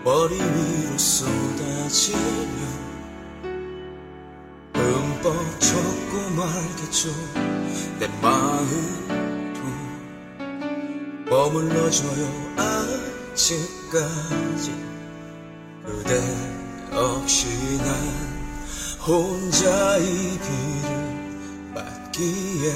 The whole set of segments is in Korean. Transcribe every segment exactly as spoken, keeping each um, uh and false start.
머리 위로 쏟아지며 흠뻑 젖고 말겠죠. 내 마음도 머물러줘요 아직까지. 그대 없이 난 혼자 이 비를 맞기에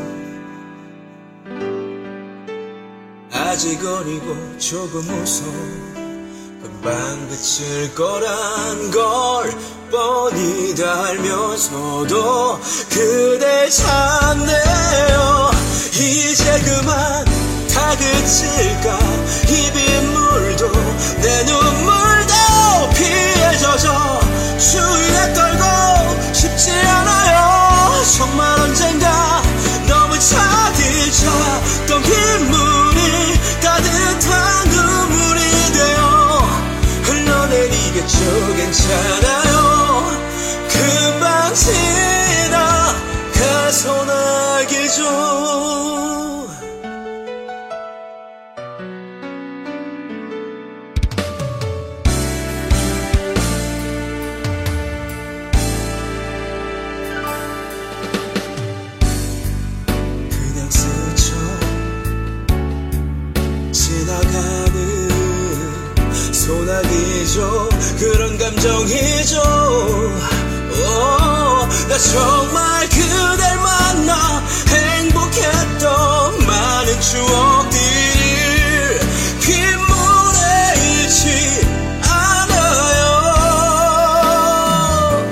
아직 어리고 조금 무서워 금방 그칠 거란 걸 뻔히 다 알면서도 그댈 찾네요. 이제 그만 다 그칠까 이 빗물도 내 눈물도 피에 젖어 추위에 떨고 싶지 않아요. 정말 언젠가 너무 차디쳤던 빗물이 따뜻한 눈물이 되어 흘러내리겠죠. 괜찮아요. 금방 지나가서 나겠죠. 소나기죠. 그런 감정이죠. 오, 나 정말 그댈 만나 행복했던 많은 추억들 빗물에 잃지 않아요.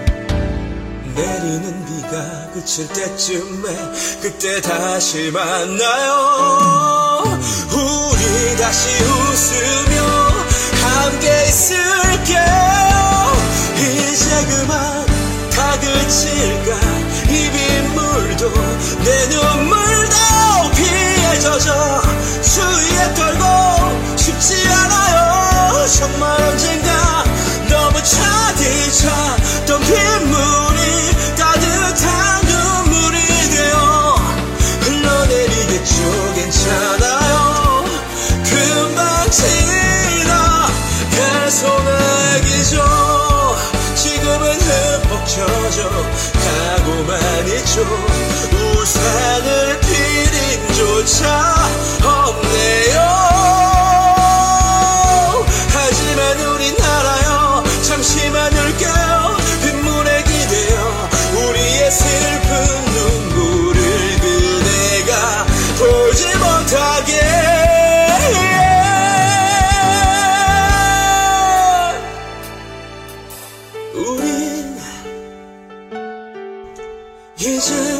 내리는 비가 그칠 때쯤에 그때 다시 만나요. 우리 다시 웃으며 함께 있을게요. 이제 그만 다 그칠까 이 빗물도 내 눈물도 피에 젖어 추위에 떨고 싶지 않아요. 정말 언젠가 너무 차디쳤던 빗물이 따뜻한 눈물이 되어 흘러내리겠죠. 괜찮아요. 금방 소나기죠. 지금은 흠뻑 젖어 가고만 있죠. 우산을 필 힘조차 없네요. 하지만 우린 알아요. 잠시만 울게요. 빗물에 기대어 우리의 슬픈 눈물을 그대가 보지 못하게. 이제